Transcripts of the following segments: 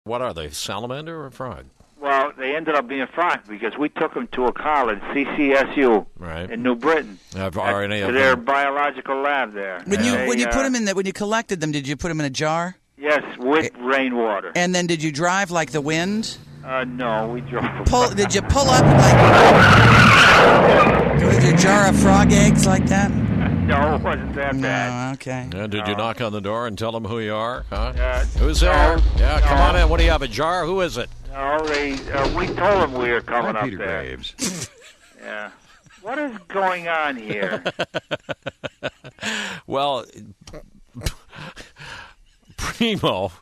What are they, salamander or frog? Well, they ended up being frog because we took them to a college, CCSU, Right. in New Britain. Are any to of their them? biological lab there. When you put them in when you collected them, did you put them in a jar? Yes, with rainwater. And then did you drive like the wind? No, we drove. Did you pull up like with your jar of frog eggs like that? No, it wasn't that bad. No, okay. Did you knock on the door and tell them who you are? Huh? Who's there? Yeah, no. come on in. What do you have, a jar? Who is it? No, we told them we were coming up Peter there. Graves. Yeah. What is going on here? Well, Primo.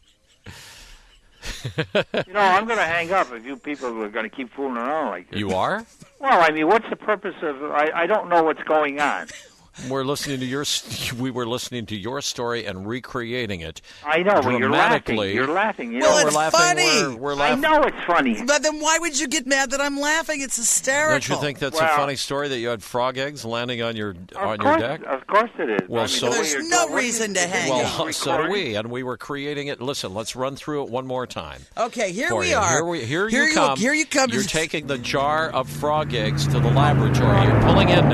I'm going to hang up if you people are going to keep fooling around like this. You are? Well, I mean, what's the purpose of... I don't know what's going on. We were listening to your story and recreating it. I know, but you're laughing. dramatically. You're laughing. You Well, know, it's we're laughing. funny. We're I laughing. know it's funny. But then why would you get mad that I'm laughing? It's hysterical. Don't you think that's a funny story that you had frog eggs landing on your deck? Of course it is. Well, I mean, so- the way There's you're no doing- reason to hang Well, up. so do we, and we were creating it. Listen, let's run through it one more time. Okay, here for we you. are. Here you come. Here you come. You're taking the jar of frog eggs to the laboratory. You're pulling in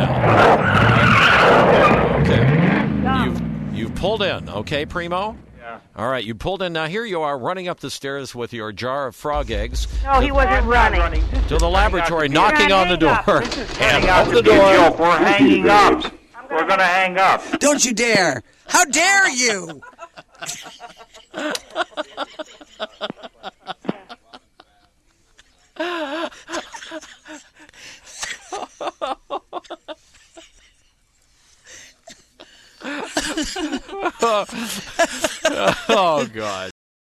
now. Okay. You've pulled in. Okay, Primo? Yeah. All right, you pulled in. Now here you are running up the stairs with your jar of frog eggs No, he wasn't running. to the laboratory, knocking on the door. This is And turning out open to the be a door. joke. We're hanging up. We're going to hang up. Don't you dare! How dare you! Oh, God.